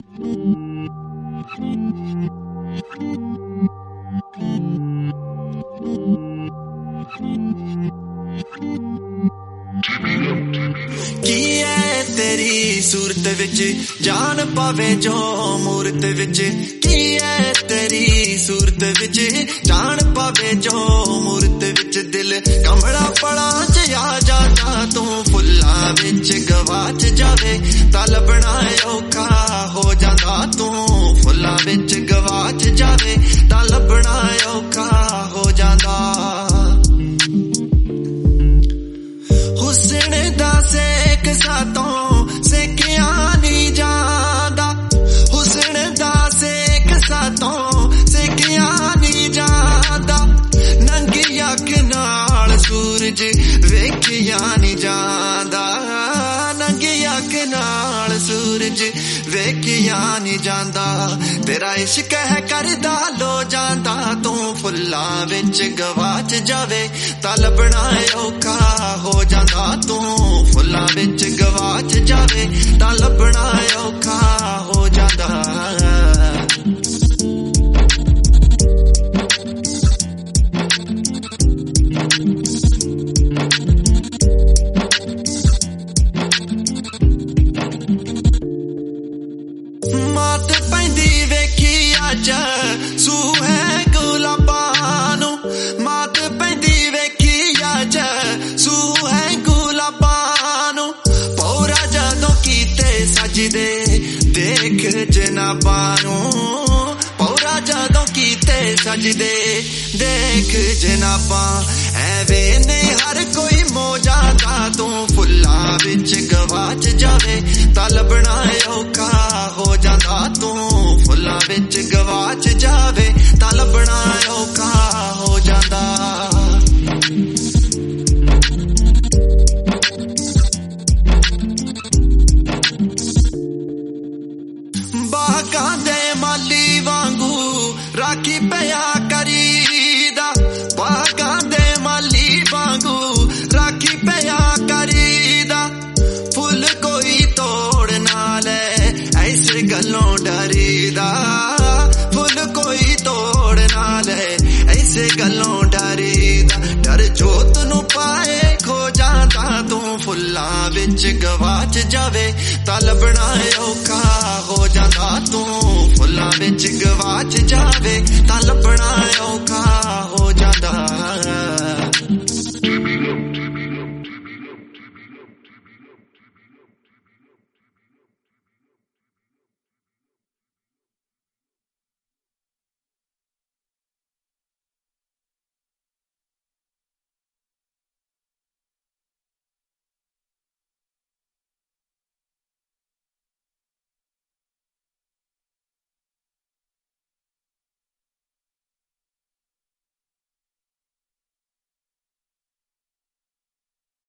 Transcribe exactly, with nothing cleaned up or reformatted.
की है तेरी सूरत विच जान पावे जो मूरत विच, की है तेरी सूरत विच जान पावे जो मूरत विच, दिल कमला पड़ा च आ जाता तू फुल्ला विच गवाच जावे, तां लभना औखा हो जांदा तू फुल्ला विच गवाच जावे, तां लभना औखा हो जांदा। हुस्न दा सेक सातों सेकिया नहीं जादा, हुस्न दा सेक सातों सेकिया नहीं जादा, नंगी अख नाल सूरज वेखिया नहीं जादा, नंगी अख नाल सूरज वेखिया नहीं जादा, तेरा इश्क है करदा लो जांदा तू फुल्ला विच गवाच जावे, तां लभना औखा हो जांदा तू फुल्ला विच गवाच जावे, तां लभना औखा हो जांदा। मात पैंदी वेखी अज सू है गुलाबां नू, मात पैंदी वेखी अज सू है गुलाबां नू, पौरा जदों कीते सजदे देख जनाबां नू, पौरा जदों कीते सजदे देख जनाबां, ऐवें नहीं हर कोई मो जांदा तू फुल्ला विच गवाच जावे, तां लभना औखा हो जांदा तू फुल्ला विच गवाच जावे, तां लभना औखा हो जांदा। बागां दे माली वांगू राखी पिया करीदा, बागां दे माली वांगू राखी पिया करीदा, फुल कोई तोड़ ना ले ऐसे गलों डरीदा, फुल कोई तोड़ ना ले ऐसे गलों डरीदा, डर जोत नू पाए खो जांदा तू फुल्ला विच गवाच जावे, तां लभना औखा हो जांदा तू फुल्ला विच गवाच जावे, तां लभना औखा हो जांदा।